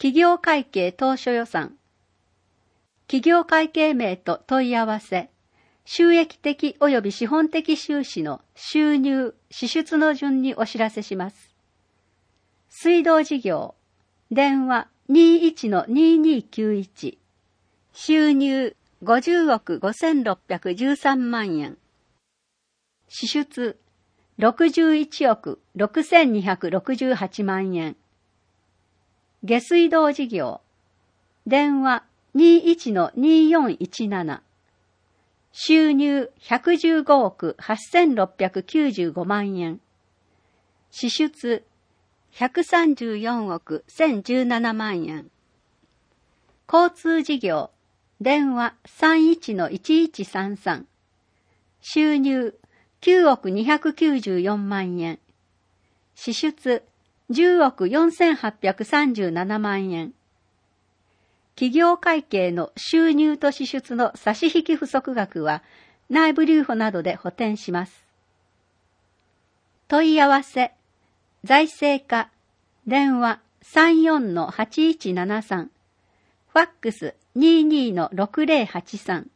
企業会計当初予算。企業会計名と問い合わせ、収益的及び資本的収支の収入、支出の順にお知らせします。水道事業、電話21-2291、収入50億5613万円。支出61億6268万円。下水道事業、電話21-2417、収入115億8695万円。支出134億1017万円。交通事業、電話31-1133、収入9億294万円。支出10億4837万円。企業会計の収入と支出の差し引き不足額は内部留保などで補填します。問い合わせ、財政課、電話34-8173、ファックス22-6083。